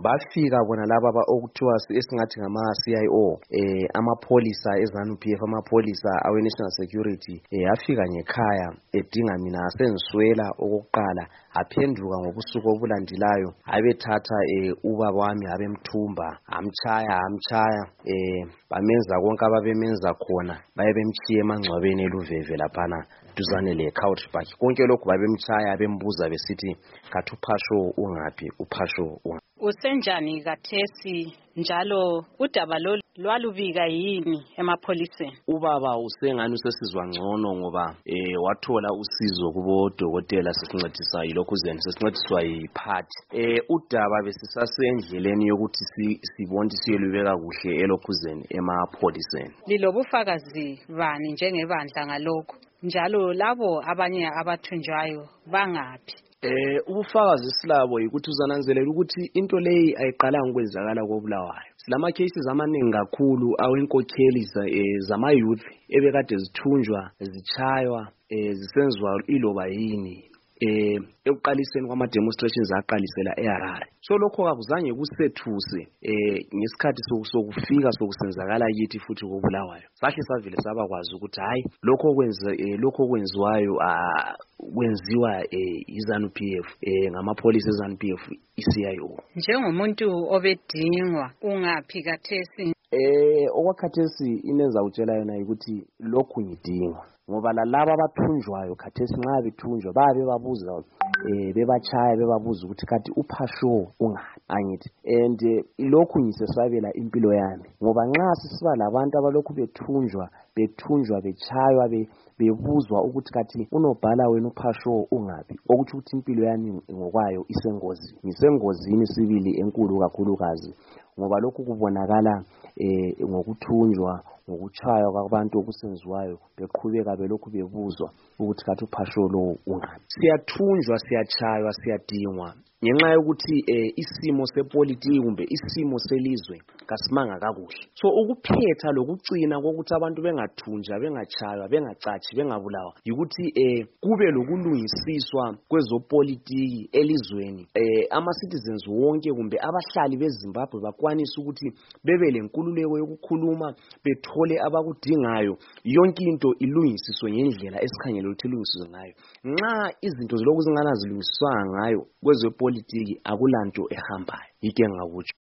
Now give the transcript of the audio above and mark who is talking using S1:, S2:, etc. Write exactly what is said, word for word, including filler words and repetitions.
S1: bafika bona laba okuthiwa esingathi ngama-C I O eh amapholisa eZANU P F amapholisa awe National Security eh afika ngekhaya edinga mina senziswela okokuqala aphenduka ngobusuku obulandilayo abethatha eh ubaba wami abemthumba amchaya amchaya eh bamenza konke ababemenza khona baye bemchiye emangcwabeni eLuveve laphana duzane le Couchback konke lokho babemchaya bembuza besithi kathi uPhasho ungaphi uPhasho ungaphi.
S2: Usenjani kathesi njalo udaba lo lwalubika yini emapholiseni?
S1: Ubaba usengani usesizwa ngcono ngoba eh wathola usizo kubo dokotela sesincedisa yilokhuzeni sesincediswa yiphathi. Eh udaba besisasendleleni yokuthi sibonde siyelubeka kuhle elokhuzeni emapholiseni.
S2: Lilobufakazi bani njengebandla ngalokho? Njalo labo abanye abathunjwayo bangaphi?
S1: Eh ubufakazi silabo ukuthi uzananzelela ukuthi into leyi ayiqalanga ukwenzakala koBulawayo. Silama cases amaningi kakhulu awenkokheli zama youth ebekade zithunjwa zichaywa eh zisenzwa iloba yini eh ekuqaliseni kwama demonstrations aqalisela eHarare. So lokho akuzange kusethuse eh ngesikhathi sokufika sokusenzakala yithi futhi koBulawayo. Sahle savile sabakwazi ukuthi hayi lokho kwenza lokho kwenziwayo kwenziwa eh iZANU P F eh ngamapholisa eZANU P F i-C I O.
S2: Njengomuntu obedingwa ungaphi kathesi?
S1: Eh okwakhathesi inenza utshela yona ukuthi lokhu ngidingwa ngoba lalabo abathunjwayo khathesi nxa bethunjwa babe babuza eh bebachaya bebabuza ukuthi kathi uPhasho ungaphi angithi and lokhu ngisesabela impilo yami ngoba nxa sisiba labantu abalokhu bethunjwa bethunjwa bechaywa bebuzwa ukuthi kathi unobhala wena uPhasho ungaphi okuthi ukuthi impilo yami ngokwayo isengozi ngisengozini sibili enkulu kakhulukazi ngoba lokhu kubonakala eh ngokuthunjwa ngokuchaywa kwabantu okusenziwayo beqhubeka belokhu bebuzwa ukuthi kathi uPhasho lo ungaphi. Siyathunjwa siyachaywa siyadingwa ngenxa yokuthi eh isimo sepolitiki kumbe isimo selizwe kasimanga kakuhle. So ukuphetha lokucina kokuthi abantu bengathunjwa bengachaywa bengacathi bengabulawa ukuthi eh kube lokulungisiswa kwezopolitiki elizweni eh ama citizens wonke kumbe abahlali beZimbabwe bakwanisa ukuthi bebe lenkululeko yokukhuluma bethole abakudingayo yonke into ilungisiswe ngendlela esikhangele ukuthi ilungisiswe ngayo. Nxa izinto zilokhu zingana zilungiswa ngayo kwezopolitiki akulanto ehambayo yike ngakutsho.